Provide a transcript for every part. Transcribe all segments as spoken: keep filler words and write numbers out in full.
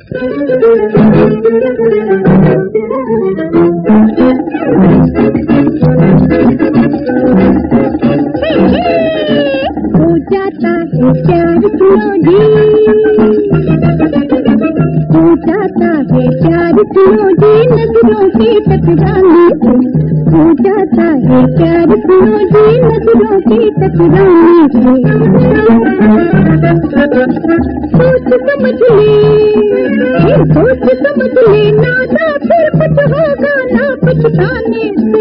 जाता है प्यार सुनो जी, हो जाता है प्यार सुनो जी, नजरों के टकराने से हो जाता है प्यार सुनो जी, नजरों के टकराने से। सोच समझ ले, सोच समझ ले, नाता फिर कुछ होगा ना पछताने से।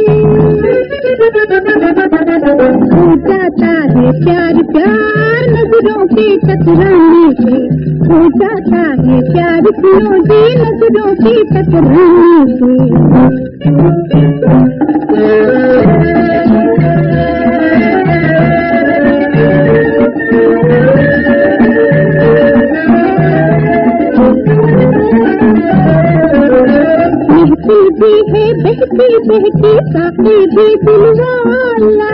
हो जाता है प्यार प्यार नजरों के टकराने से, हो जाता है प्यार सुनो जी, नजरों के टकराने से। भी है बहती बहती साथी भी दिलवाला,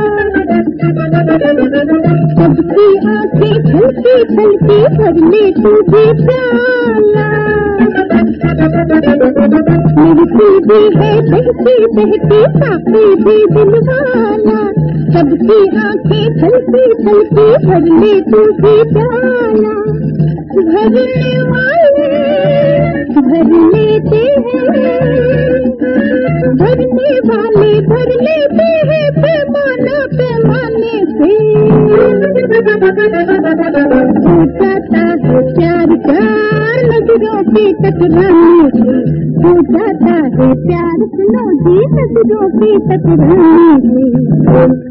सबकी आंखें छलकी छलकी भर ले तू भी प्याला। मिलती भी है बहती बहती साथी भी दिलवाला, सबकी आंखें छलकी छलकी भर ले तू भी प्याला। भरने वाले भर लेते हैं, भरने वाले भर लेते हैं पैमाना पैमाने से। हो जाता है प्यार प्यार नजरों के टकराने से, हो जाता है प्यार सुनो जी, नजरों के टकराने से।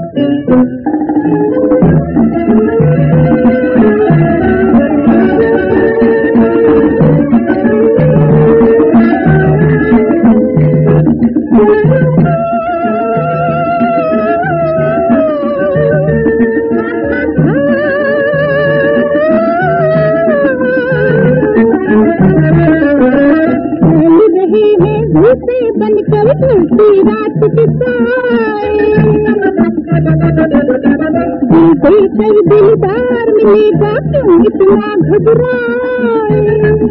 से बनकर ढलती रात बिताए, कर दिलदार मिलेगा क्यों इतना घबराए।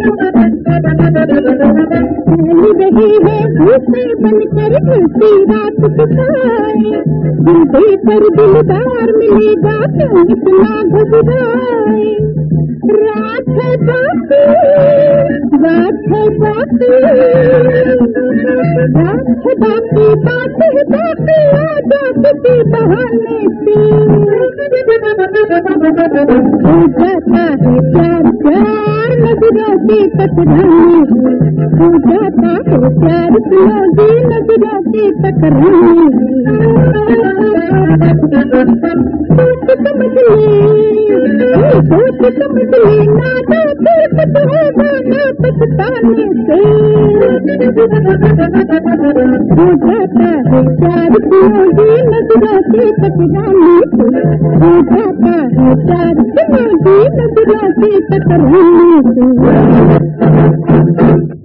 चल रही है से बनकर ढलती रात बिताए, कर दिलदार मिलेगा क्यों इतना घबराए। रात है बाकी रात है बाकी रात है बाकी बात है बाकी आ जा किसी बहाने से। हो जाता है प्यार प्यार नजरों के टकराने से, हो जाता है प्यार सुनो जी, नजरों के टकराने से। सोच समझ ले, सोच समझ ले, नाता फिर कुछ होगा ना पछताने से। हो जाता है प्यार सुनो जी, नजरों के टकराने से, हो जाता है प्यार सुनो जी, नजरों के टकराने से।